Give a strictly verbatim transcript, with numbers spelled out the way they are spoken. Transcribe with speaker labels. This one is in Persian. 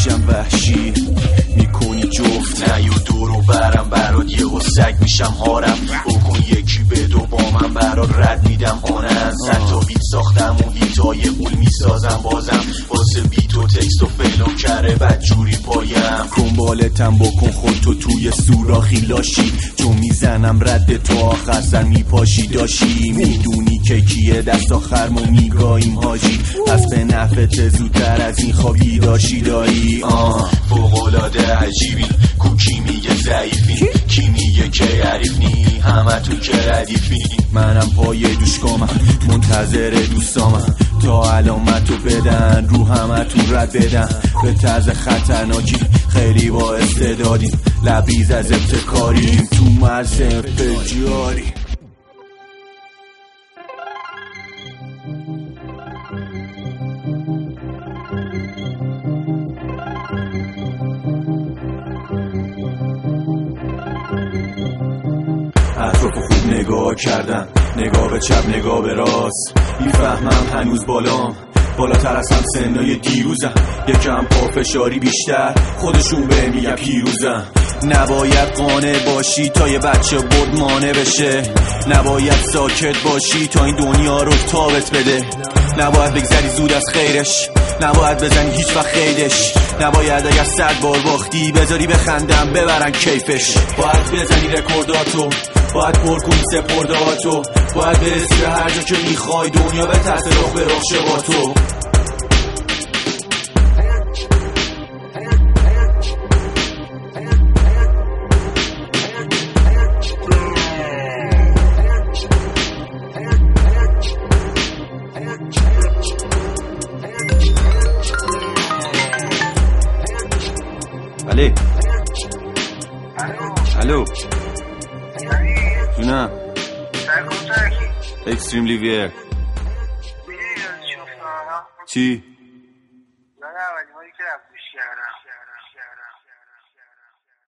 Speaker 1: میشم وحشی میکنی جفت نه یو دورو برم برات یه و سگ میشم هارم بکن یکی به دو با من برات رد میدم آنن صد تا بیت ساختم و هیتای قول میسازم بازم واسه بیت و تکست و فلو کره بدجوری پایم کنبالتم بکن خودتو توی سوراخی لاشی چون میزنم رد تو آخر سر میپاشی داشی میدونی که کیه دست آخر ما میگاییم حاجی پس به نفت زودتر از این خوابی داشی دایی آه فوقلاده عجیبی کوکی میگه ضعیفی کی میگه که حریف نی همه تو که ردیفی منم پای دوشگامم منتظر دوستامم تا علامتو بدن رو همه تو رد بدن به طرز خطرناکی خیلی با استعدادیم لبریز از ابتکاریم تو مرز انفجاری اطرافو خوب نگاه کردم نگاه به چپ نگاه به راست میفهمم هنوز بالام بالاتر از هم سنای دیروزم یکم پافشاری بیشتر خودشون به میگم پیروزم نباید قانع باشی تا یه بچه بود مانع بشه نباید ساکت باشی تا این دنیا رو تابت بده نباید بگذری زود از خیرش نباید بزنی هیچ وقت خیدش نباید اگر صد بار باختی بذاری بخندم ببرن کیفش باید بزنی رکورداتو باید پر کنی سپردهاتو باید برسی به هر جا که میخوای دنیا به تحت رخ به رخ شه با تو علی الو جونم اکستریملی ویر چی؟